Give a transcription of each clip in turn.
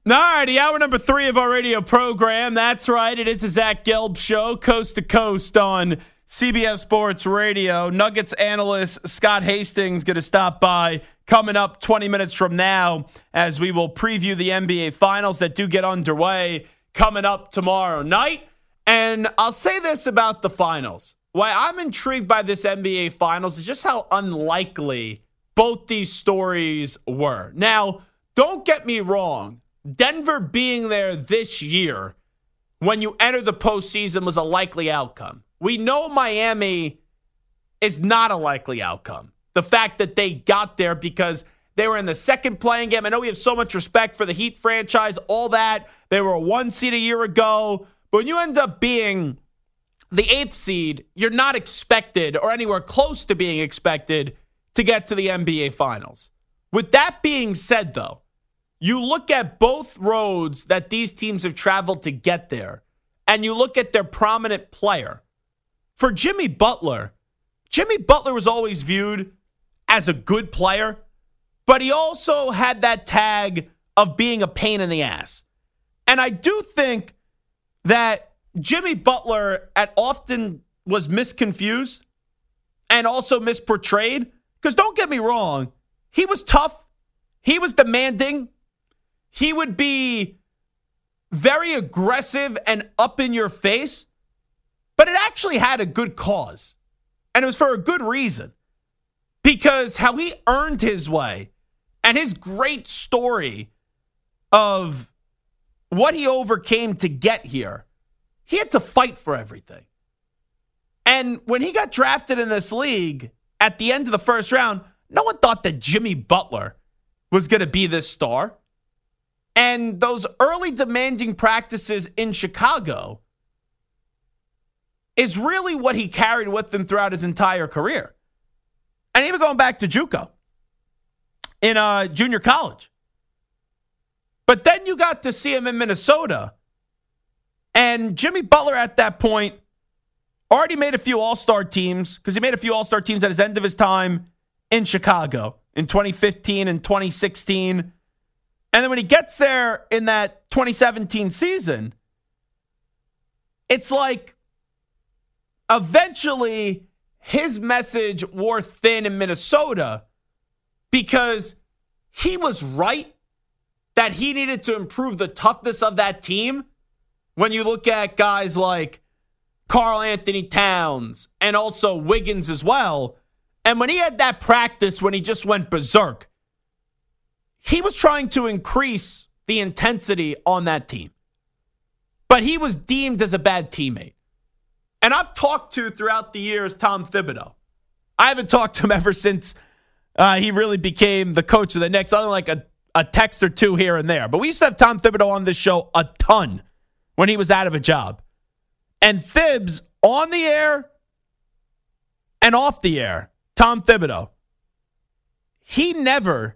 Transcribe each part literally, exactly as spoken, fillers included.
All righty, hour number three of our radio program. That's right, it is the Zach Gelb Show, coast to coast on C B S Sports Radio. Nuggets analyst Scott Hastings going to stop by coming up twenty minutes from now as we will preview the N B A Finals that do get underway coming up tomorrow night. And I'll say this about the Finals. Why I'm intrigued by this N B A Finals is just how unlikely both these stories were. Now, don't get me wrong. Denver being there this year when you enter the postseason was a likely outcome. We know Miami is not a likely outcome. The fact that they got there because they were in the second playing game. I know we have so much respect for the Heat franchise, all that. They were a one seed a year ago. But when you end up being the eighth seed, you're not expected or anywhere close to being expected to get to the N B A Finals. With that being said, though, you look at both roads that these teams have traveled to get there, and you look at their prominent player. For Jimmy Butler, Jimmy Butler was always viewed as a good player, but he also had that tag of being a pain in the ass. And I do think that Jimmy Butler at often was misconfused and also misportrayed. Because don't get me wrong, he was tough. He was demanding. He would be very aggressive and up in your face, but it actually had a good cause. And it was for a good reason. Because how he earned his way and his great story of what he overcame to get here, he had to fight for everything. And when he got drafted in this league at the end of the first round, no one thought that Jimmy Butler was going to be this star. And those early demanding practices in Chicago is really what he carried with him throughout his entire career. And even going back to JUCO in uh, junior college. But then you got to see him in Minnesota. And Jimmy Butler at that point already made a few all-star teams because he made a few all-star teams at his end of his time in Chicago in twenty fifteen and twenty sixteen. And then when he gets there in that twenty seventeen season, it's like eventually his message wore thin in Minnesota because he was right that he needed to improve the toughness of that team. When you look at guys like Karl Anthony Towns and also Wiggins as well. And when he had that practice when he just went berserk, he was trying to increase the intensity on that team. But he was deemed as a bad teammate. And I've talked to, throughout the years, Tom Thibodeau. I haven't talked to him ever since uh, he really became the coach of the Knicks, other than like a, a text or two here and there. But we used to have Tom Thibodeau on this show a ton when he was out of a job. And Thibs, on the air and off the air, Tom Thibodeau, he never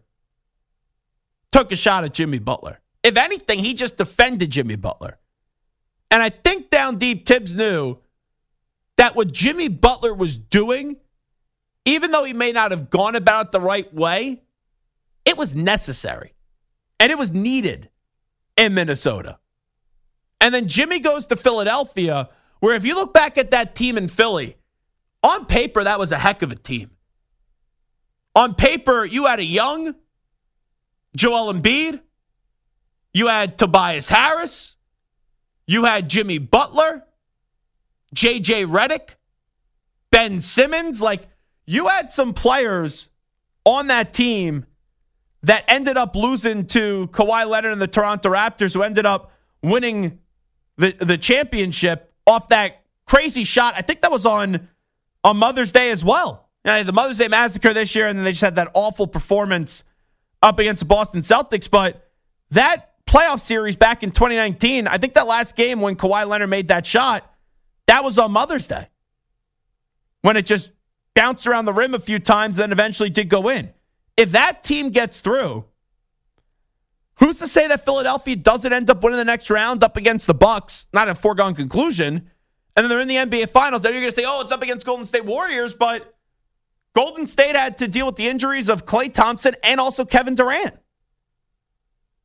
took a shot at Jimmy Butler. If anything, he just defended Jimmy Butler. And I think down deep, Tibbs knew that what Jimmy Butler was doing, even though he may not have gone about it the right way, it was necessary. And it was needed in Minnesota. And then Jimmy goes to Philadelphia, where if you look back at that team in Philly, on paper, that was a heck of a team. On paper, you had a young Joel Embiid. You had Tobias Harris. You had Jimmy Butler, J J Redick, Ben Simmons. Like, you had some players on that team that ended up losing to Kawhi Leonard and the Toronto Raptors, who ended up winning the, the championship off that crazy shot. I think that was on, on Mother's Day as well. You know, the Mother's Day Massacre this year, and then they just had that awful performance up against the Boston Celtics. But that playoff series back in twenty nineteen, I think that last game when Kawhi Leonard made that shot, that was on Mother's Day, when it just bounced around the rim a few times, then eventually did go in. If that team gets through, who's to say that Philadelphia doesn't end up winning the next round up against the Bucks? Not a foregone conclusion. And then they're in the N B A Finals. Then you're going to say, oh, it's up against Golden State Warriors, but Golden State had to deal with the injuries of Klay Thompson and also Kevin Durant.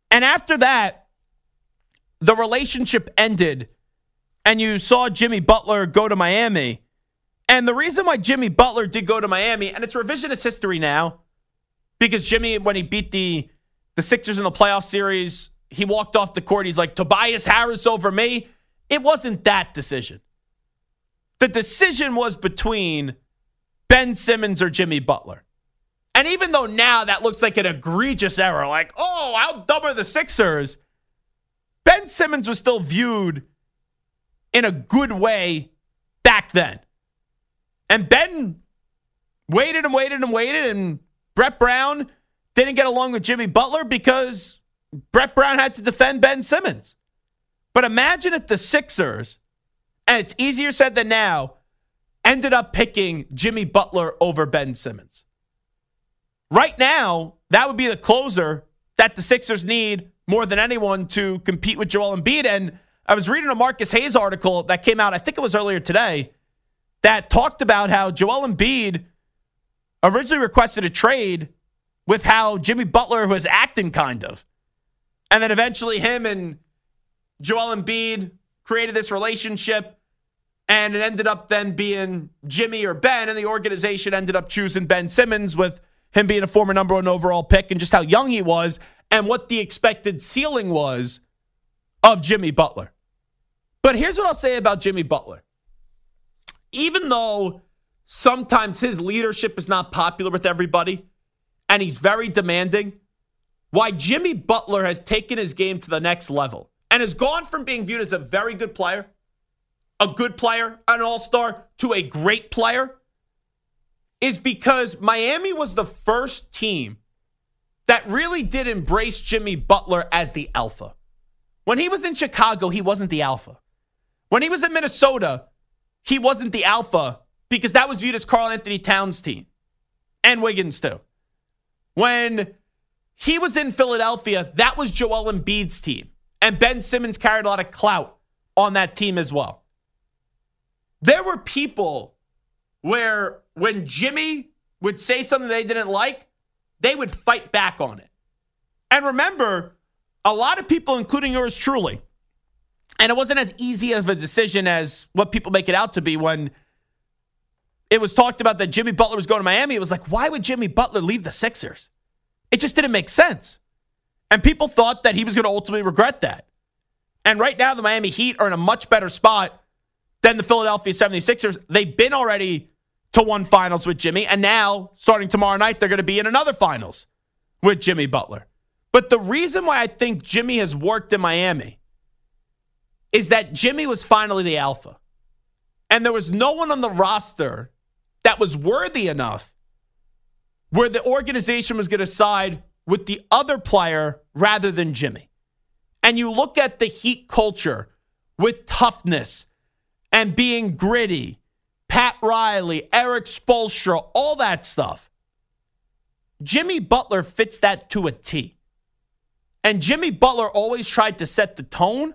And after that, the relationship ended, and you saw Jimmy Butler go to Miami. And the reason why Jimmy Butler did go to Miami, and it's revisionist history now, because Jimmy, when he beat the, the Sixers in the playoff series, he walked off the court. He's like, Tobias Harris over me. It wasn't that decision. The decision was between Ben Simmons or Jimmy Butler. And even though now that looks like an egregious error, like, oh, how dumb are the Sixers? Ben Simmons was still viewed in a good way back then. And Ben waited and waited and waited, and Brett Brown didn't get along with Jimmy Butler because Brett Brown had to defend Ben Simmons. But imagine if the Sixers, and it's easier said than now, ended up picking Jimmy Butler over Ben Simmons. Right now, that would be the closer that the Sixers need more than anyone to compete with Joel Embiid. And I was reading a Marcus Hayes article that came out, I think it was earlier today, that talked about how Joel Embiid originally requested a trade with how Jimmy Butler was acting, kind of. And then eventually him and Joel Embiid created this relationship, and it ended up then being Jimmy or Ben, and the organization ended up choosing Ben Simmons with him being a former number one overall pick and just how young he was and what the expected ceiling was of Jimmy Butler. But here's what I'll say about Jimmy Butler. Even though sometimes his leadership is not popular with everybody and he's very demanding, why Jimmy Butler has taken his game to the next level and has gone from being viewed as a very good player, a good player, an all-star, to a great player, is because Miami was the first team that really did embrace Jimmy Butler as the alpha. When he was in Chicago, he wasn't the alpha. When he was in Minnesota, he wasn't the alpha because that was viewed as Karl Anthony Towns' team and Wiggins too. When he was in Philadelphia, that was Joel Embiid's team, and Ben Simmons carried a lot of clout on that team as well. There were people where when Jimmy would say something they didn't like, they would fight back on it. And remember, a lot of people, including yours truly, and it wasn't as easy of a decision as what people make it out to be when it was talked about that Jimmy Butler was going to Miami. It was like, why would Jimmy Butler leave the Sixers? It just didn't make sense. And people thought that he was going to ultimately regret that. And right now, the Miami Heat are in a much better spot than the Philadelphia seventy-sixers. They've been already to one finals with Jimmy, and now, starting tomorrow night, they're going to be in another finals with Jimmy Butler. But the reason why I think Jimmy has worked in Miami is that Jimmy was finally the alpha. And there was no one on the roster that was worthy enough where the organization was going to side with the other player rather than Jimmy. And you look at the Heat culture with toughness and being gritty, Pat Riley, Eric Spoelstra, all that stuff. Jimmy Butler fits that to a T. And Jimmy Butler always tried to set the tone,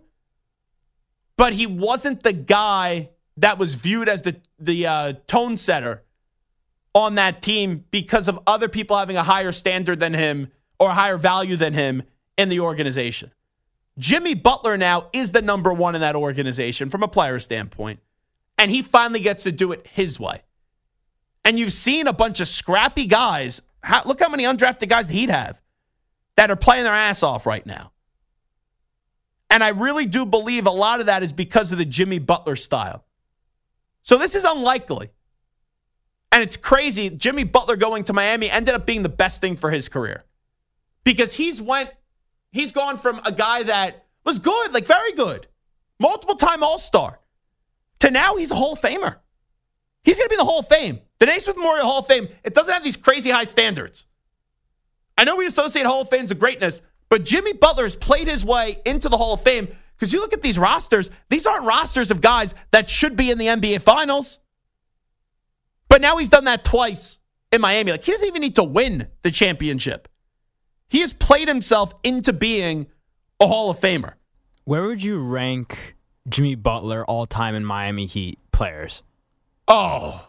but he wasn't the guy that was viewed as the, the uh, tone setter on that team because of other people having a higher standard than him or a higher value than him in the organization. Jimmy Butler now is the number one in that organization from a player standpoint, and he finally gets to do it his way. And you've seen a bunch of scrappy guys. How, look how many undrafted guys the Heat have that are playing their ass off right now. And I really do believe a lot of that is because of the Jimmy Butler style. So this is unlikely. And it's crazy. Jimmy Butler going to Miami ended up being the best thing for his career. Because he's went, he's gone from a guy that was good, like very good, multiple-time All-Star, to now he's a Hall of Famer. He's going to be in the Hall of Fame. The Naismith Memorial Hall of Fame, it doesn't have these crazy high standards. I know we associate Hall of Fames with greatness, but Jimmy Butler has played his way into the Hall of Fame because you look at these rosters, these aren't rosters of guys that should be in the N B A Finals. But now he's done that twice in Miami. Like, he doesn't even need to win the championship. He has played himself into being a Hall of Famer. Where would you rank Jimmy Butler all-time in Miami Heat players? Oh,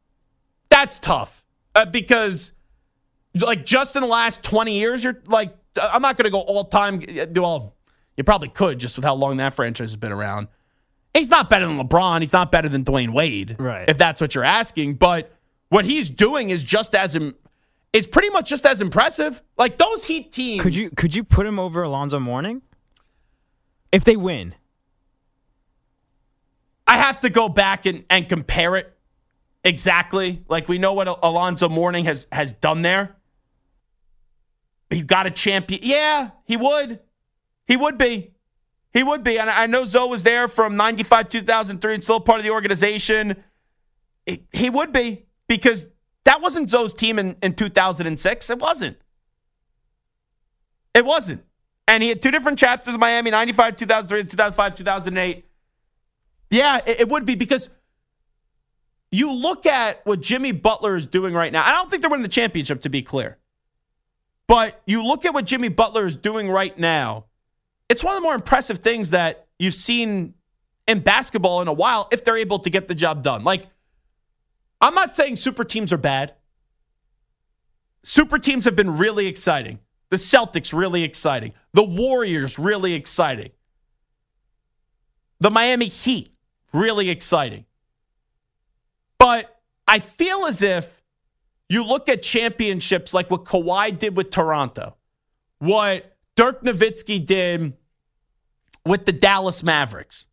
that's tough. Uh, because, like, just in the last twenty years, you're like I'm not going to go all time. Well, you probably could just with how long that franchise has been around. He's not better than LeBron. He's not better than Dwayne Wade, right? If that's what you're asking. But what he's doing is just as is pretty much just as impressive. Like those Heat teams. Could you could you put him over Alonzo Mourning if they win? I have to go back and, and compare it exactly. Like we know what Alonzo Mourning has has done there. He got a champion. Yeah, he would. He would be. He would be. And I know Zoe was there from ninety-five, two thousand three and still part of the organization. It, he would be because that wasn't Zoe's team in, in two thousand six. It wasn't. It wasn't. And he had two different chapters of Miami, ninety-five, two thousand three, two thousand five, two thousand eight. Yeah, it, it would be because you look at what Jimmy Butler is doing right now. I don't think they're winning the championship, to be clear. But you look at what Jimmy Butler is doing right now. It's one of the more impressive things that you've seen in basketball in a while if they're able to get the job done. Like, I'm not saying super teams are bad. Super teams have been really exciting. The Celtics, really exciting. The Warriors, really exciting. The Miami Heat, really exciting. But I feel as if you look at championships like what Kawhi did with Toronto, what Dirk Nowitzki did with the Dallas Mavericks.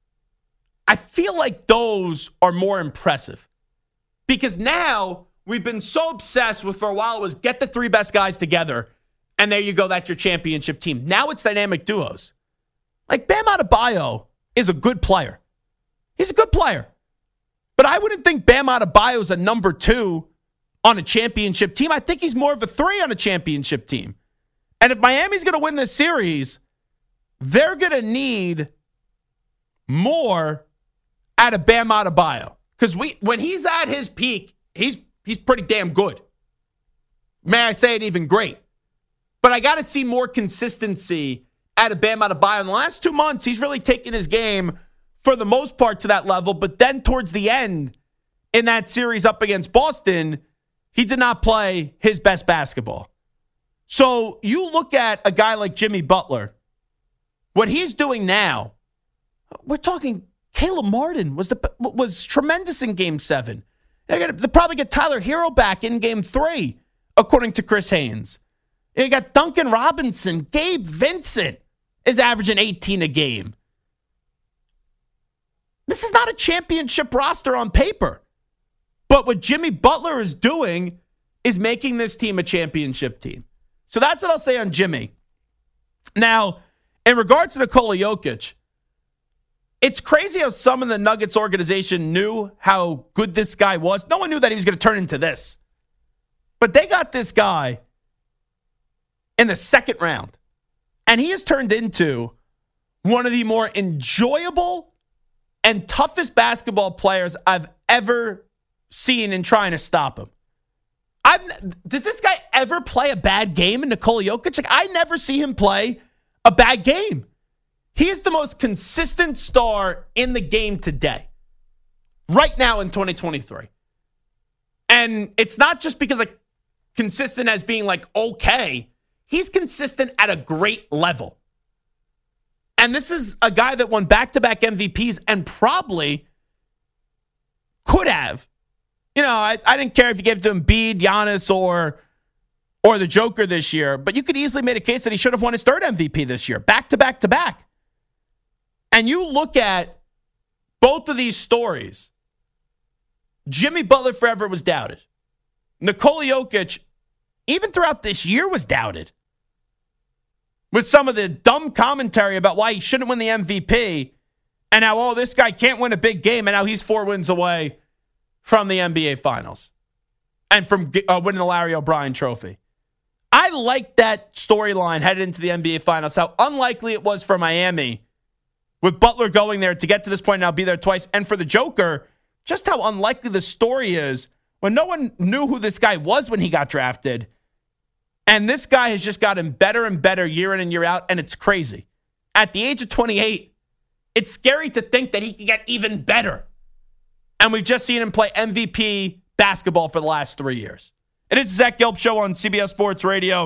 I feel like those are more impressive because now we've been so obsessed with for a while it was get the three best guys together and there you go, that's your championship team. Now it's dynamic duos. Like Bam Adebayo is a good player. He's a good player. But I wouldn't think Bam Adebayo is a number two on a championship team. I think he's more of a three on a championship team. And if Miami's going to win this series, they're going to need more out of Bam Adebayo. Because we, when he's at his peak, he's he's pretty damn good. May I say it, even great. But I got to see more consistency out of Bam Adebayo. In the last two months, he's really taken his game for the most part to that level. But then towards the end, in that series up against Boston, he did not play his best basketball. So you look at a guy like Jimmy Butler, what he's doing now, we're talking Caleb Martin was the was tremendous in game seven. They're going to probably get Tyler Hero back in game three, according to Chris Haynes. You got Duncan Robinson. Gabe Vincent is averaging eighteen a game. This is not a championship roster on paper. But what Jimmy Butler is doing is making this team a championship team. So that's what I'll say on Jimmy. Now, in regards to Nikola Jokic, it's crazy how some of the Nuggets organization knew how good this guy was. No one knew that he was going to turn into this. But they got this guy in the second round. And he has turned into one of the more enjoyable and toughest basketball players I've ever seen in trying to stop him. I've does this guy ever play a bad game in Nikola Jokic? Like, I never see him play a bad game. He is the most consistent star in the game today, right now in twenty twenty-three. And it's not just because like consistent as being like okay. He's consistent at a great level. And this is a guy that won back-to-back M V Ps and probably could have. You know, I, I didn't care if you gave it to Embiid, Giannis, or, or the Joker this year, but you could easily make a case that he should have won his third M V P this year, back-to-back-to-back. And you look at both of these stories, Jimmy Butler forever was doubted. Nikola Jokic, even throughout this year, was doubted. With some of the dumb commentary about why he shouldn't win the M V P and how, oh, this guy can't win a big game and now he's four wins away from the N B A Finals and from uh, winning the Larry O'Brien Trophy. I like that storyline headed into the N B A Finals, how unlikely it was for Miami with Butler going there to get to this point and now be there twice. And for the Joker, just how unlikely the story is when no one knew who this guy was when he got drafted. And this guy has just gotten better and better year in and year out, and it's crazy. At the age of twenty-eight, it's scary to think that he can get even better. And we've just seen him play M V P basketball for the last three years. It is the Zach Gelb Show on C B S Sports Radio.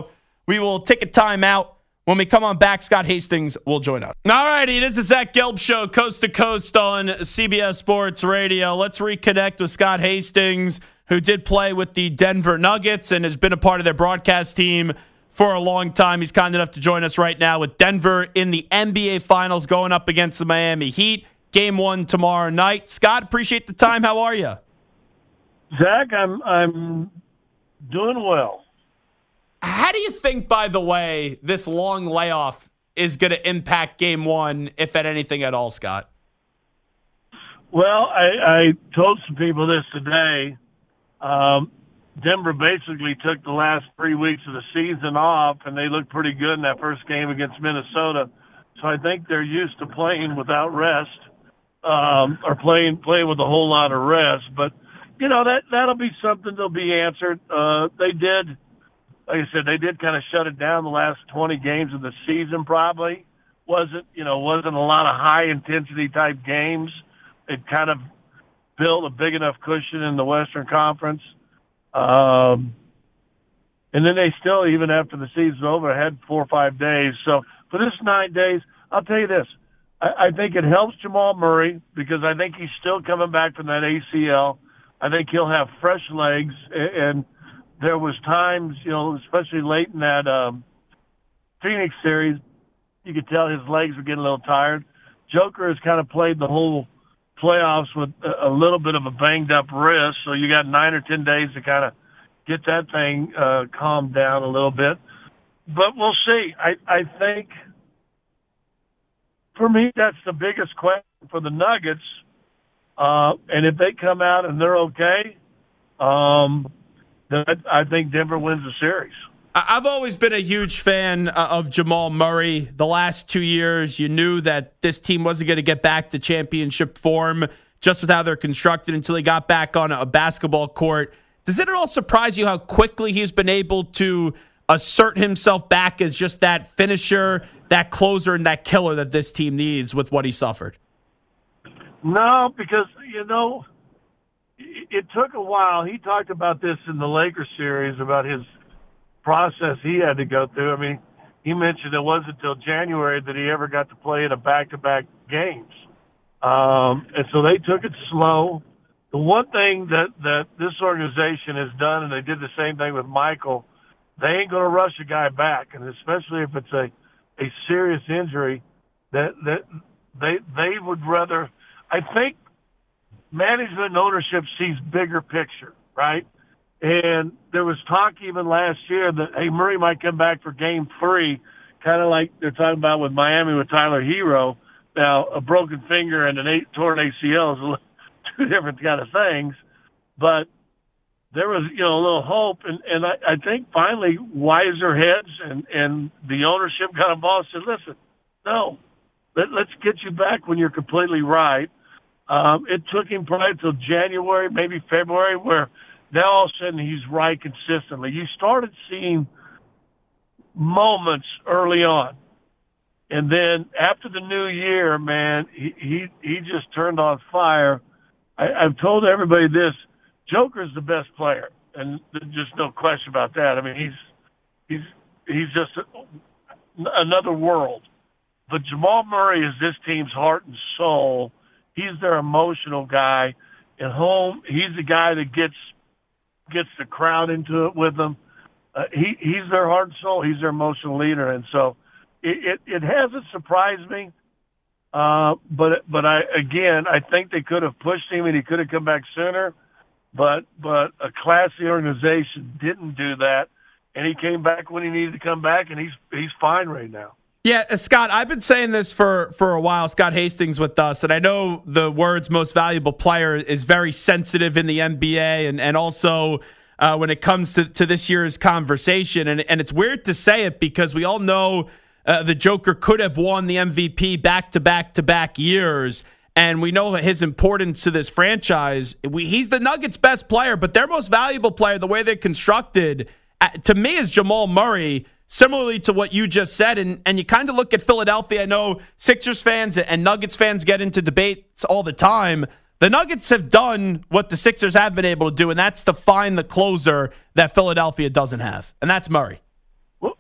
We will take a timeout. When we come on back, Scott Hastings will join us. All righty, it is the Zach Gelb Show, coast to coast on C B S Sports Radio. Let's reconnect with Scott Hastings, who did play with the Denver Nuggets and has been a part of their broadcast team for a long time. He's kind enough to join us right now with Denver in the N B A Finals going up against the Miami Heat. Game one tomorrow night. Scott, appreciate the time. How are you? Zach, I'm I'm doing well. How do you think, by the way, this long layoff is going to impact game one, if at anything at all, Scott? Well, I, I told some people this today. Um, Denver basically took the last three weeks of the season off, and they looked pretty good in that first game against Minnesota. So I think they're used to playing without rest, um, or playing playing with a whole lot of rest. But, you know, that, that'll be something that'll be answered. Uh, they did... Like I said, they did kind of shut it down the last twenty games of the season. Probably wasn't, you know, wasn't a lot of high intensity type games. It kind of built a big enough cushion in the Western Conference, um, and then they still, even after the season's over, had four or five days. So for this nine days, I'll tell you this: I, I think it helps Jamal Murray because I think he's still coming back from that A C L. I think he'll have fresh legs and. There was times, you know, especially late in that um, Phoenix series, you could tell his legs were getting a little tired. Joker has kind of played the whole playoffs with a, a little bit of a banged-up wrist, so you got nine or ten days to kind of get that thing uh, calmed down a little bit. But we'll see. I, I think, for me, that's the biggest question for the Nuggets. Uh, and if they come out and they're okay, um, I think Denver wins the series. I've always been a huge fan of Jamal Murray. The last two years, you knew that this team wasn't going to get back to championship form just with how they're constructed until he got back on a basketball court. Does it at all surprise you how quickly he's been able to assert himself back as just that finisher, that closer, and that killer that this team needs with what he suffered? No, because, you know, it took a while. He talked about this in the Lakers series, about his process he had to go through. I mean, he mentioned it wasn't until January that he ever got to play in a back-to-back games. Um, and so they took it slow. The one thing that, that this organization has done, and they did the same thing with Michael, they ain't going to rush a guy back, and especially if it's a, a serious injury, that, that they they would rather – I think management and ownership sees bigger picture, right? And there was talk even last year that, hey, Murray might come back for game three, kind of like they're talking about with Miami with Tyler Hero. Now, a broken finger and an eight, torn A C L is two different kind of things. But there was, you know, a little hope. And, and I, I think finally wiser heads and, and the ownership got involved and said, listen, no, let, let's get you back when you're completely right. Um, it took him probably until January, maybe February, where now all of a sudden he's right consistently. You started seeing moments early on. And then after the new year, man, he he, he just turned on fire. I, I've told everybody this, Joker's the best player, and there's just no question about that. I mean, he's he's he's just a, another world. But Jamal Murray is this team's heart and soul. He's their emotional guy. At home, he's the guy that gets gets the crowd into it with them. Uh, he he's their heart and soul. He's their emotional leader, and so it it, it hasn't surprised me. Uh, but but I again, I think they could have pushed him and he could have come back sooner. But but a classy organization didn't do that, and he came back when he needed to come back, and he's he's fine right now. Yeah, uh, Scott, I've been saying this for, for a while. Scott Hastings with us, and I know the words most valuable player is very sensitive in the N B A and, and also uh, when it comes to, to this year's conversation. And, and it's weird to say it because we all know uh, the Joker could have won the M V P back-to-back-to-back years, and we know his importance to this franchise. We, he's the Nuggets' best player, but their most valuable player, the way they're constructed, uh, to me is Jamal Murray. Similarly to what you just said, and, and you kind of look at Philadelphia. I know Sixers fans and Nuggets fans get into debates all the time. The Nuggets have done what the Sixers have been able to do, and that's to find the closer that Philadelphia doesn't have, and that's Murray. Well,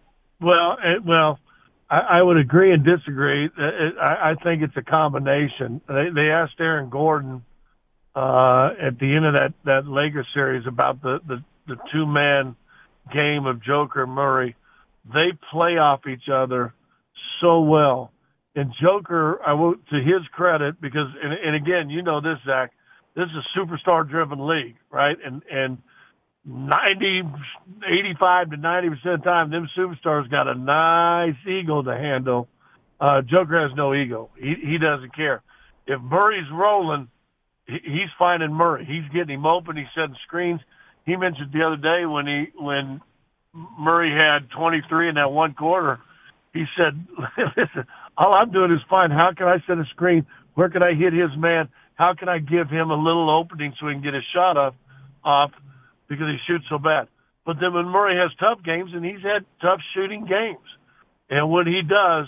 Well, it, well, I, I would agree and disagree. It, it, I, I think it's a combination. They, they asked Aaron Gordon uh, at the end of that, that Lakers series about the, the, the two-man game of Joker and Murray. They play off each other so well. And Joker, I will, to his credit, because, and, and again, you know this, Zach, this is a superstar-driven league, right? And and ninety, eighty-five to ninety percent of the time, them superstars got a nice ego to handle. Uh, Joker has no ego. He he doesn't care. If Murray's rolling, he, he's finding Murray. He's getting him open. He's setting screens. He mentioned the other day when he when Murray had twenty-three in that one quarter, he said, listen, all I'm doing is find how can I set a screen? Where can I hit his man? How can I give him a little opening so he can get his shot off, off because he shoots so bad? But then when Murray has tough games, and he's had tough shooting games, and when he does,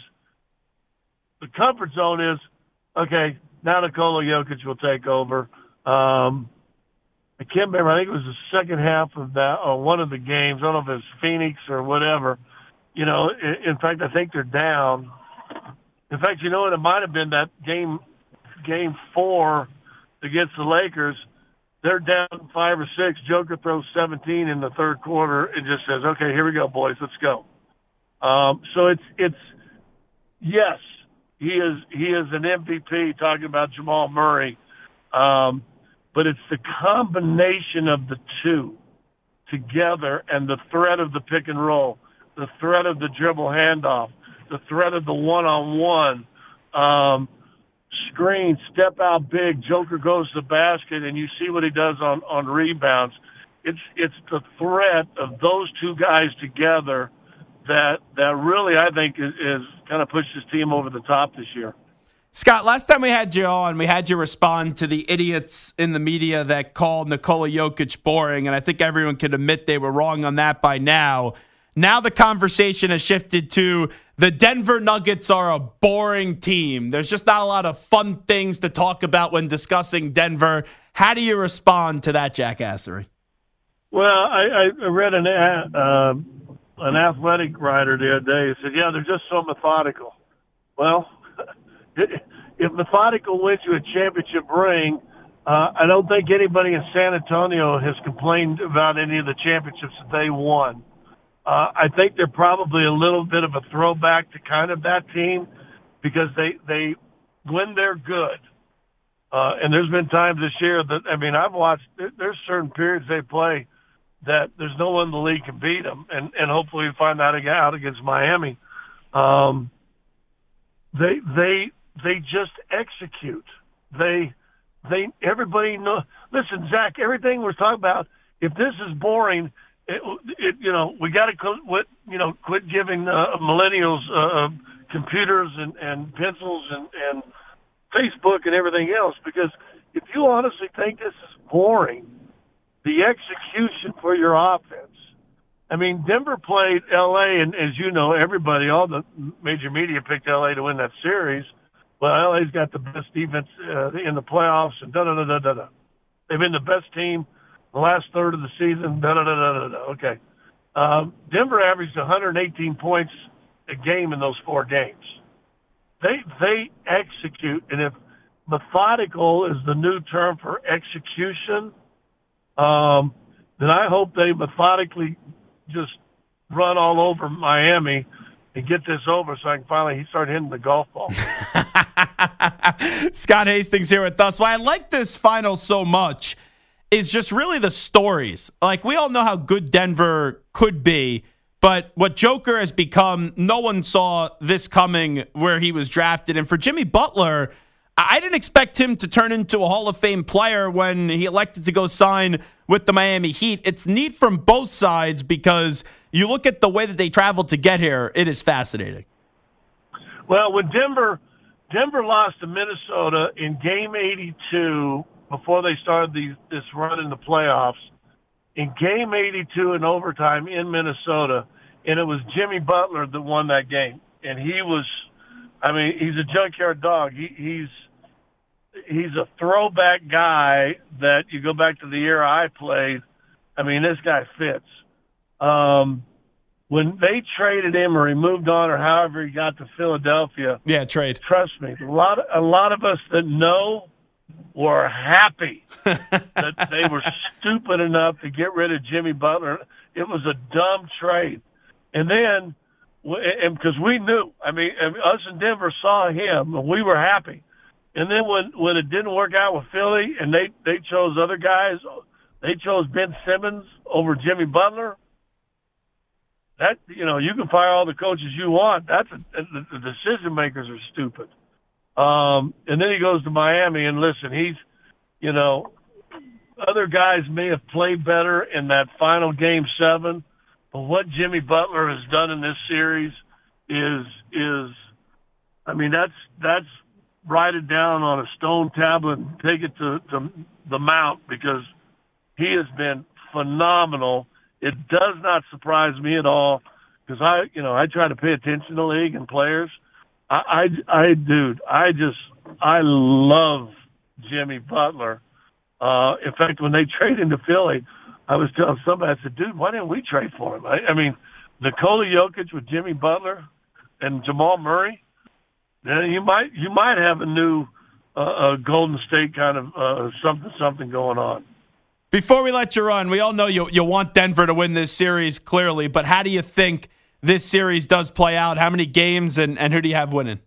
the comfort zone is, okay, now Nikola Jokic will take over. Um, I can't remember. I think it was the second half of that, or one of the games. I don't know if it was Phoenix or whatever. You know, in, in fact, I think they're down. In fact, you know what? It might have been that game, game four against the Lakers. They're down five or six. Joker throws seventeen in the third quarter and just says, okay, here we go, boys, let's go. Um, so it's, it's, yes, he is, he is an M V P talking about Jamal Murray. Um, but it's the combination of the two together and the threat of the pick and roll, the threat of the dribble handoff, the threat of the one-on-one, um, screen, step out big, Joker goes to the basket, and you see what he does on, on rebounds. It's it's the threat of those two guys together that that really, I think, is, is kind of pushed his team over the top this year. Scott, last time we had you on, we had you respond to the idiots in the media that called Nikola Jokic boring, and I think everyone can admit they were wrong on that by now. Now the conversation has shifted to the Denver Nuggets are a boring team. There's just not a lot of fun things to talk about when discussing Denver. How do you respond to that jacassery? Well, I, I read an uh, an athletic writer the other day who said, yeah, they're just so methodical. Well, if methodical wins you a championship ring, uh, I don't think anybody in San Antonio has complained about any of the championships that they won. Uh, I think they're probably a little bit of a throwback to kind of that team because they, they when they're good, uh, and there's been times this year that, I mean, I've watched, there, there's certain periods they play that there's no one in the league can beat them, and, and hopefully we find that out against Miami. Um, they, they, they just execute. They, they, everybody know. Listen, Zach, everything we're talking about, if this is boring, It, it, you know, we got to quit, you know, quit giving uh, millennials uh, computers and, and pencils and, and Facebook and everything else, because if you honestly think this is boring, the execution for your offense. I mean, Denver played L A, and as you know, everybody, all the major media picked L A to win that series. Well, L A's got the best defense uh, in the playoffs, and da-da-da-da-da-da. They've been the best team the last third of the season, da-da-da-da-da-da. Okay. Um, Denver averaged one hundred eighteen points a game in those four games. They they execute, and if methodical is the new term for execution, um, then I hope they methodically just run all over Miami and get this over so I can finally start hitting the golf ball. Scott Hastings here with us. Why I like this final so much is just really the stories. Like, we all know how good Denver could be, but what Joker has become, no one saw this coming where he was drafted. And for Jimmy Butler, I didn't expect him to turn into a Hall of Fame player when he elected to go sign with the Miami Heat. It's neat from both sides because you look at the way that they traveled to get here, it is fascinating. Well, when Denver Denver lost to Minnesota in game eighty-two, before they started these, this run in the playoffs, in game eighty-two in overtime in Minnesota, and it was Jimmy Butler that won that game. And he was, I mean, he's a junkyard dog. He, he's he's a throwback guy that you go back to the era I played. I mean, this guy fits. Um, when they traded him or he moved on or however he got to Philadelphia, Yeah, trade. trust me, a lot of, a lot of us that know were happy that they were stupid enough to get rid of Jimmy Butler. It was a dumb trade. And then, and because we knew, I mean, us in Denver saw him, and we were happy. And then when, when it didn't work out with Philly and they, they chose other guys, they chose Ben Simmons over Jimmy Butler, that, you know, you can fire all the coaches you want. That's a, the, the decision makers are stupid. Um, and then he goes to Miami, and listen, he's, you know, other guys may have played better in that final game seven, but what Jimmy Butler has done in this series is, is, I mean, that's, that's write it down on a stone tablet and take it to, to the mount, because he has been phenomenal. It does not surprise me at all, because I, you know, I try to pay attention to the league and players. I, I, I, dude, I just, I love Jimmy Butler. Uh, in fact, when they traded him to Philly, I was telling somebody, I said, dude, why didn't we trade for him? I, I mean, Nikola Jokic with Jimmy Butler and Jamal Murray, then you might, you might have a new uh, uh, Golden State kind of uh, something, something going on. Before we let you run, we all know you you want Denver to win this series, clearly, but how do you think this series does play out? How many games, and, and who do you have winning?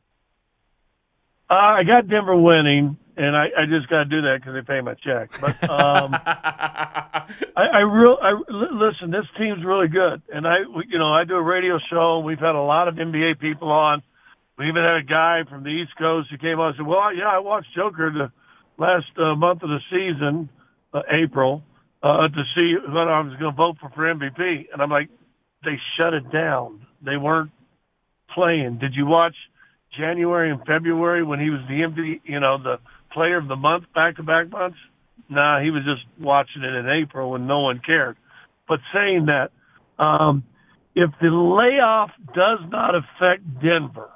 Uh, I got Denver winning, and I, I just got to do that because they pay my check. But um, I, I real I listen. This team's really good, and I you know I do a radio show. We've had a lot of N B A people on. We even had a guy from the East Coast who came on and said, "Well, yeah, I watched Joker the last uh, month of the season, uh, April, uh, to see whether I was going to vote for for M V P." And I'm like, they shut it down. They weren't playing. Did you watch January and February when he was the M V P, you know, the player of the month, back-to-back months? Nah, he was just watching it in April when no one cared. But saying that, um, if the layoff does not affect Denver,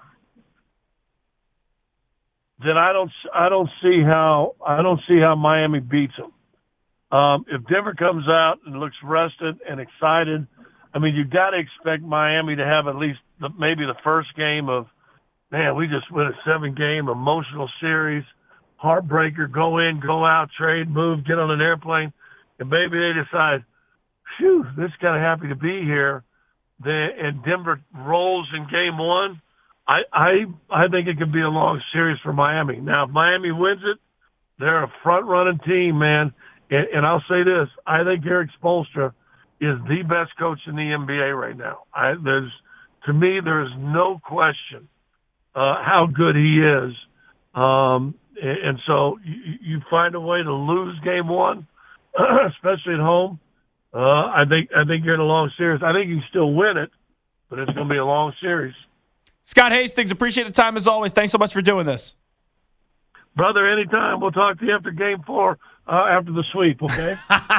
then I don't, I don't see how, I don't see how Miami beats them. Um, if Denver comes out and looks rested and excited, I mean, you got to expect Miami to have at least the, maybe the first game of, man, we just win a seven-game emotional series, heartbreaker, go in, go out, trade, move, get on an airplane, and maybe they decide, phew, this is kind of happy to be here. Then, and Denver rolls in game one. I, I I think it could be a long series for Miami. Now, if Miami wins it, they're a front-running team, man. And, and I'll say this, I think Eric Spoelstra is the best coach in the N B A right now. I, there's, to me, there's no question uh, how good he is. Um, and, and so you, you find a way to lose game one, especially at home. Uh, I think I think you're in a long series. I think you can still win it, but it's going to be a long series. Scott Hastings, appreciate the time as always. Thanks so much for doing this. Brother, anytime. We'll talk to you after game four, uh, after the sweep, okay?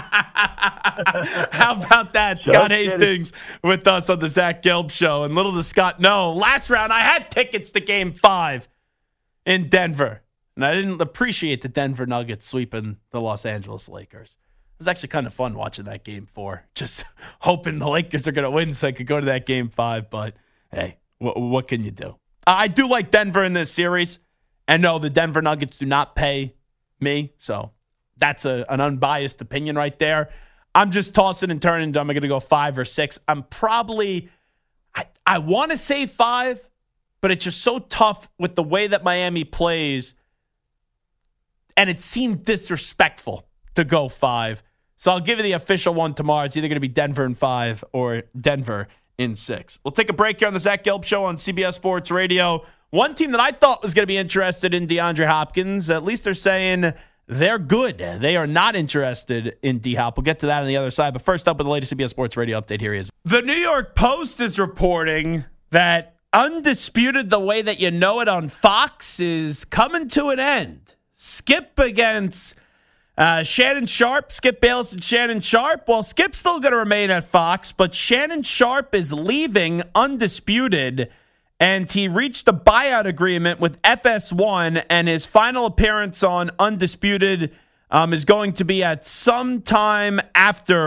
How about that? Scott Hastings with us on the Zach Gelb Show. And little does Scott know, last round I had tickets to game five in Denver. And I didn't appreciate the Denver Nuggets sweeping the Los Angeles Lakers. It was actually kind of fun watching that game four. Just hoping the Lakers are going to win so I could go to that game five. But, hey, wh- what can you do? I do like Denver in this series. And no, the Denver Nuggets do not pay me. So that's a, an unbiased opinion right there. I'm just tossing and turning. I'm going to go five or six. I'm probably, I, I want to say five, but it's just so tough with the way that Miami plays. And it seemed disrespectful to go five. So I'll give you the official one tomorrow. It's either going to be Denver in five or Denver in six. We'll take a break here on the Zach Gelb Show on C B S Sports Radio. One team that I thought was going to be interested in DeAndre Hopkins, at least they're saying they're good. They are not interested in D-Hop. We'll get to that on the other side. But first up with the latest C B S Sports Radio update, here he is. The New York Post is reporting that Undisputed the Way That You Know It on Fox is coming to an end. Skip against uh, Shannon Sharpe, Skip Bayless and Shannon Sharpe. Well, Skip's still going to remain at Fox, but Shannon Sharpe is leaving Undisputed, and he reached a buyout agreement with F S one, and his final appearance on Undisputed um, is going to be at some time after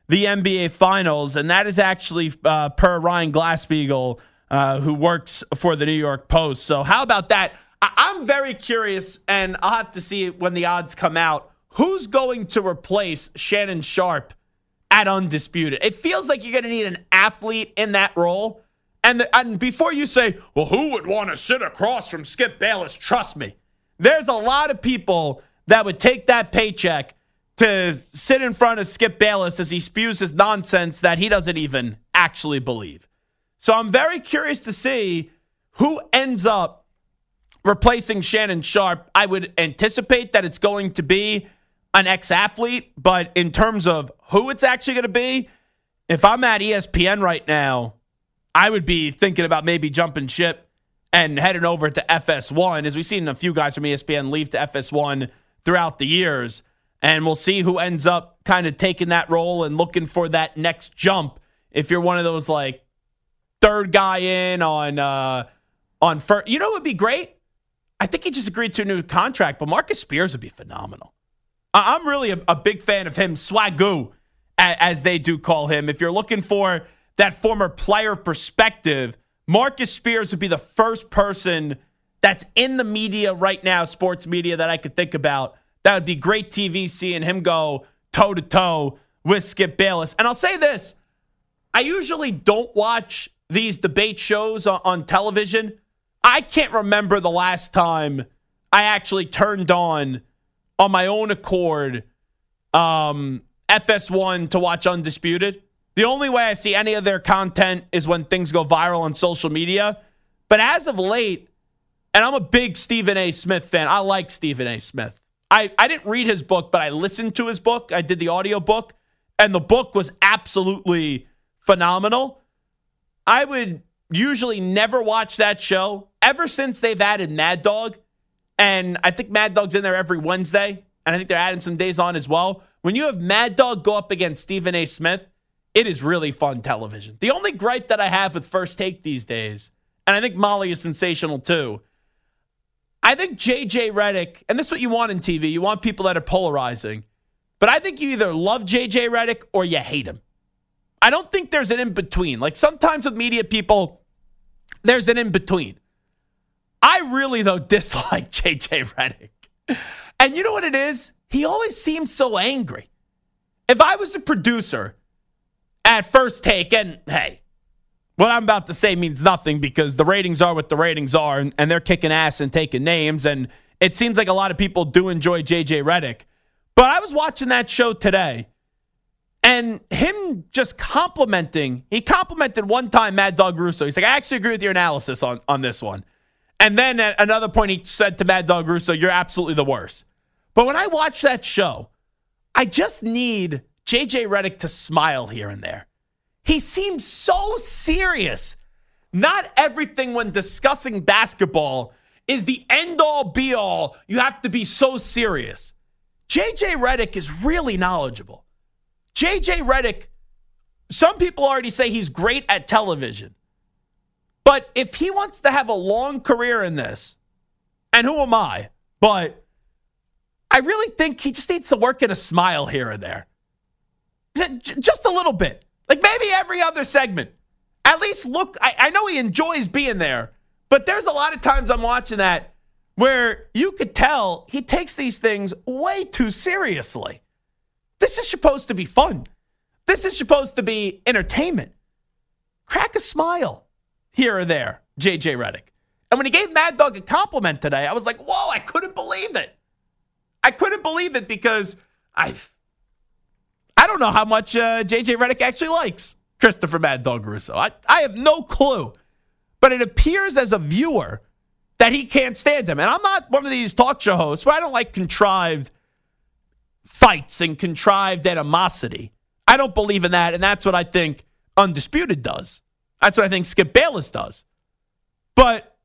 the N B A Finals, and that is actually uh, per Ryan Glasspiegel, uh, who works for the New York Post. So how about that? I- I'm very curious, and I'll have to see when the odds come out, who's going to replace Shannon Sharpe at Undisputed. It feels like you're going to need an athlete in that role. And, the, and before you say, well, who would want to sit across from Skip Bayless? Trust me, there's a lot of people that would take that paycheck to sit in front of Skip Bayless as he spews his nonsense that he doesn't even actually believe. So I'm very curious to see who ends up replacing Shannon Sharpe. I would anticipate that it's going to be an ex-athlete, but in terms of who it's actually going to be, if I'm at E S P N right now, I would be thinking about maybe jumping ship and heading over to F S one, as we've seen a few guys from E S P N leave to F S one throughout the years. And we'll see who ends up kind of taking that role and looking for that next jump. If you're one of those like third guy in on uh, on first, you know what would be great? I think he just agreed to a new contract, but Marcus Spears would be phenomenal. I- I'm really a, a big fan of him, Swagoo, a- as they do call him. If you're looking for that former player perspective, Marcus Spears would be the first person that's in the media right now, sports media, that I could think about. That would be great T V seeing him go toe-to-toe with Skip Bayless. And I'll say this, I usually don't watch these debate shows on, on television. I can't remember the last time I actually turned on, on my own accord, um, F S one to watch Undisputed. The only way I see any of their content is when things go viral on social media. But as of late, and I'm a big Stephen A. Smith fan. I like Stephen A. Smith. I, I didn't read his book, but I listened to his book. I did the audio book, and the book was absolutely phenomenal. I would usually never watch that show ever since they've added Mad Dog. And I think Mad Dog's in there every Wednesday, and I think they're adding some days on as well. When you have Mad Dog go up against Stephen A. Smith, it is really fun television. The only gripe that I have with First Take these days, and I think Molly is sensational too, I think J J Redick, and this is what you want in T V, you want people that are polarizing, but I think you either love J J Redick or you hate him. I don't think there's an in-between. Like sometimes with media people, there's an in-between. I really, though, dislike J J Redick. And you know what it is? He always seems so angry. If I was a producer at First Take, and hey, what I'm about to say means nothing because the ratings are what the ratings are, and, and they're kicking ass and taking names, and it seems like a lot of people do enjoy J J Redick. But I was watching that show today, and him just complimenting, he complimented one time Mad Dog Russo. He's like, I actually agree with your analysis on, on this one. And then at another point, he said to Mad Dog Russo, you're absolutely the worst. But when I watch that show, I just need J J Redick to smile here and there. He seems so serious. Not everything when discussing basketball is the end-all, be-all. You have to be so serious. J J Redick is really knowledgeable. J J Redick, some people already say he's great at television. But if he wants to have a long career in this, and who am I? But I really think he just needs to work in a smile here and there. Just a little bit. Like maybe every other segment. At least look, I, I know he enjoys being there, but there's a lot of times I'm watching that where you could tell he takes these things way too seriously. This is supposed to be fun. This is supposed to be entertainment. Crack a smile here or there, J J Redick. And when he gave Mad Dog a compliment today, I was like, whoa, I couldn't believe it. I couldn't believe it because I've I don't know how much uh, J J Redick actually likes Christopher Mad Dog Russo. I, I have no clue. But it appears as a viewer that he can't stand him. And I'm not one of these talk show hosts where I don't like contrived fights and contrived animosity. I don't believe in that. And that's what I think Undisputed does. That's what I think Skip Bayless does. But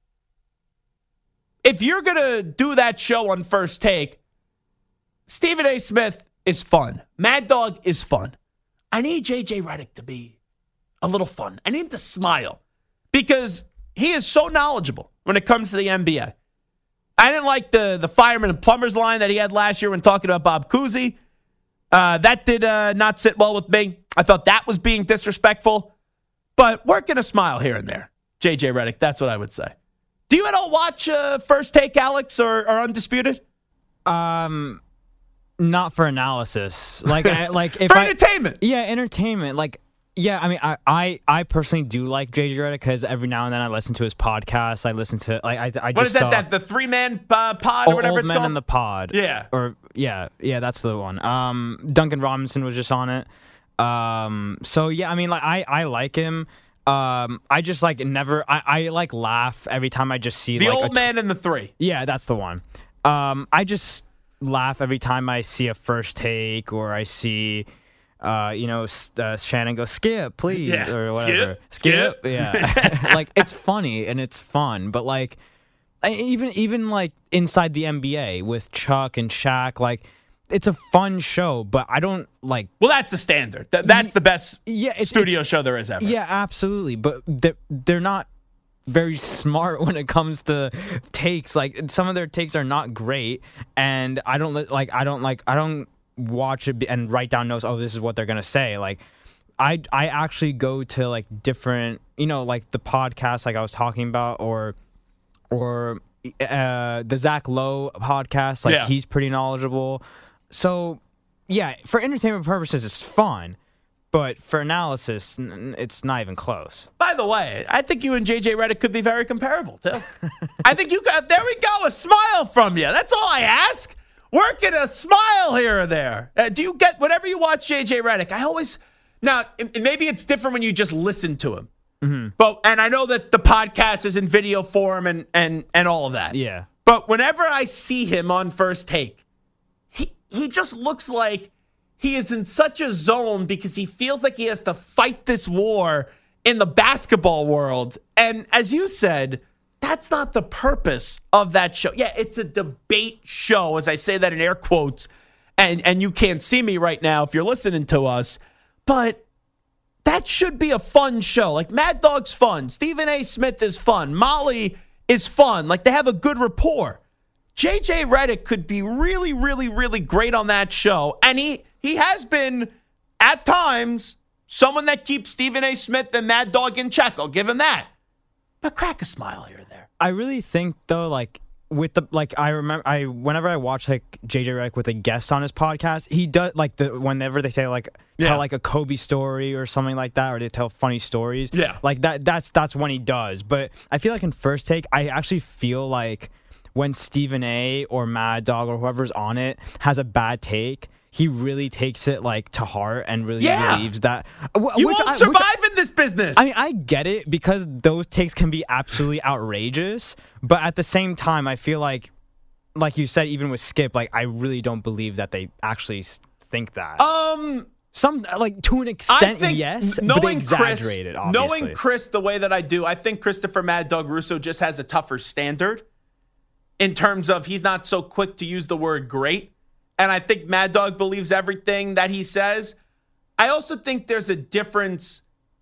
if you're going to do that show on First Take, Stephen A. Smith is fun. Mad Dog is fun. I need J J Redick to be a little fun. I need him to smile because he is so knowledgeable when it comes to the N B A. I didn't like the, the firemen and plumbers line that he had last year when talking about Bob Cousy. Uh, that did uh, not sit well with me. I thought that was being disrespectful. But working a smile here and there. J J Redick, that's what I would say. Do you at all watch uh, First Take, Alex, or, or Undisputed? Um, not for analysis. Like, I, like if for I, entertainment. Yeah, entertainment. Like, yeah. I mean, I, I, I personally do like J J Redick because every now and then I listen to his podcast. I listen to like I, I just what is that? saw, That the three man uh, pod or oh, whatever Old it's Men called. in the Pod. Yeah. Or yeah, yeah, that's the one. Um, Duncan Robinson was just on it. Um, so yeah, I mean, like I, I like him. Um, I just like never. I, I like laugh every time I just see the like, old a t- man and the three. Yeah, that's the one. Um, I just laugh every time I see a First Take or I see, uh, you know, uh, Shannon go skip, please, Yeah. or whatever. Skip, skip. Yeah. Like it's funny and it's fun, but like, I, even even like inside the N B A with Chuck and Shaq, like it's a fun show, but I don't like. Well, that's the standard. Th- that's the best yeah, it's, studio it's, show there is ever. Yeah, absolutely. But they're, they're not very smart when it comes to takes. Like some of their takes are not great, and I don't li- like. I don't like. I don't watch it and write down notes. Oh, this is what they're gonna say. Like, I I actually go to like different, you know, like the podcast, like I was talking about, or or uh, the Zach Lowe podcast. Like Yeah. he's pretty knowledgeable. So yeah, for entertainment purposes, it's fun. But for analysis, n- it's not even close. By the way, I think you and J J Redick could be very comparable, too. I think you got, there we go, a smile from you. That's all I ask. Working a smile here or there. Uh, do you get, whenever you watch J J Redick, I always, now, it- maybe it's different when you just listen to him. Mm-hmm. But, and I know that the podcast is in video form and, and, and all of that. Yeah. But whenever I see him on First Take, he, he just looks like he is in such a zone because he feels like he has to fight this war in the basketball world. And as you said, that's not the purpose of that show. Yeah, it's a debate show, as I say that in air quotes. And, and you can't see me right now if you're listening to us. But that should be a fun show. Like Mad Dog's fun. Stephen A. Smith is fun. Molly is fun. Like they have a good rapport. J J Redick could be really, really, really great on that show. And he he has been, at times, someone that keeps Stephen A. Smith and Mad Dog in check. I'll give him that. But crack a smile here and there. I really think though, like with the like, I remember I whenever I watch like J J Redick with a guest on his podcast, he does like the whenever they say like Yeah. tell like a Kobe story or something like that, or they tell funny stories. Yeah. like that. That's that's when he does. But I feel like in First Take, I actually feel like when Stephen A. or Mad Dog or whoever's on it has a bad take, he really takes it like to heart and really Yeah. believes that. You which won't I, survive which, in this business. I mean, I get it because those takes can be absolutely outrageous, but at the same time, I feel like, like you said, even with Skip, like I really don't believe that they actually s- think that. um, Some like to an I extent, think yes, knowing but they exaggerate Chris, it. Obviously, knowing Chris the way that I do, I think Christopher Mad Dog Russo just has a tougher standard in terms of he's not so quick to use the word great. And I think Mad Dog believes everything that he says. I also think there's a difference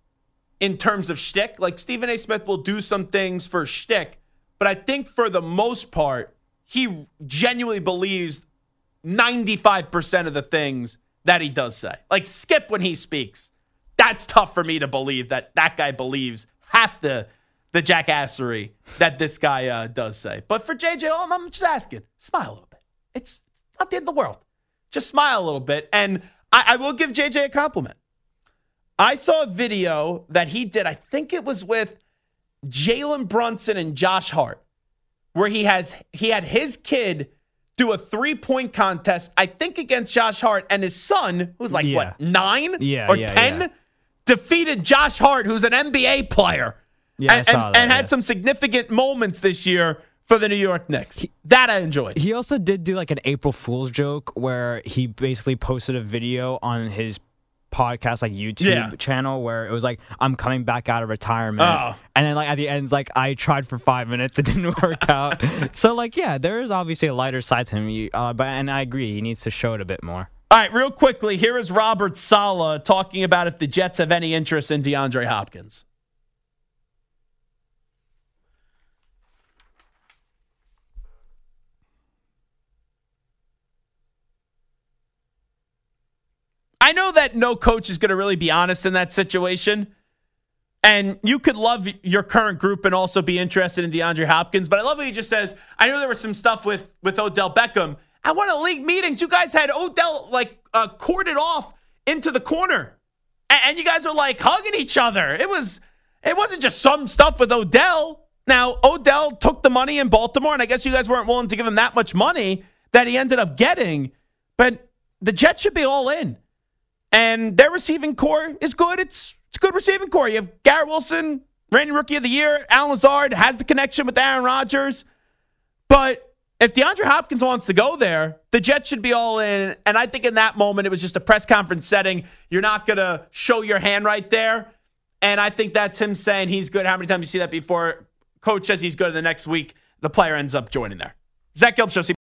in terms of shtick. Like Stephen A. Smith will do some things for shtick, but I think for the most part, he genuinely believes ninety-five percent of the things that he does say. Like Skip when he speaks. That's tough for me to believe that that guy believes half the the jackassery that this guy uh, does say. But for J J, I'm, I'm just asking, smile a little bit. It's not the end of the world. Just smile a little bit. And I, I will give J J a compliment. I saw a video that he did, I think it was with Jalen Brunson and Josh Hart, where he has he had his kid do a three-point contest, I think against Josh Hart, and his son, who's like, Yeah. what, nine Yeah, or yeah, ten, yeah. defeated Josh Hart, who's an N B A player, Yeah, I and, saw and, that, and had yeah. some significant moments this year for the New York Knicks. That I enjoyed. he also did do like an April Fool's joke where he basically posted a video on his podcast, like YouTube Yeah. channel, where it was like, I'm coming back out of retirement. Oh. And then like at the end, it's like, I tried for five minutes, it didn't work out. So like, yeah, there is obviously a lighter side to him. You- Uh, but and I agree, he needs to show it a bit more. All right, real quickly, here is Robert Saleh talking about if the Jets have any interest in DeAndre Hopkins. I know that no coach is going to really be honest in that situation. And you could love your current group and also be interested in DeAndre Hopkins. But I love what he just says. I know there was some stuff with, with Odell Beckham. At one of the league meetings, you guys had Odell like uh, corded off into the corner. And, and you guys were like hugging each other. It was, it wasn't just some stuff with Odell. Now, Odell took the money in Baltimore, and I guess you guys weren't willing to give him that much money that he ended up getting. But the Jets should be all in. And their receiving core is good. It's it's a good receiving core. You have Garrett Wilson, reigning Rookie of the Year. Alan Lazard has the connection with Aaron Rodgers. But if DeAndre Hopkins wants to go there, the Jets should be all in. And I think in that moment, it was just a press conference setting. You're not going to show your hand right there. And I think that's him saying he's good. How many times you see that before? Coach says he's good, and the next week, the player ends up joining there. Zach Gelb Show.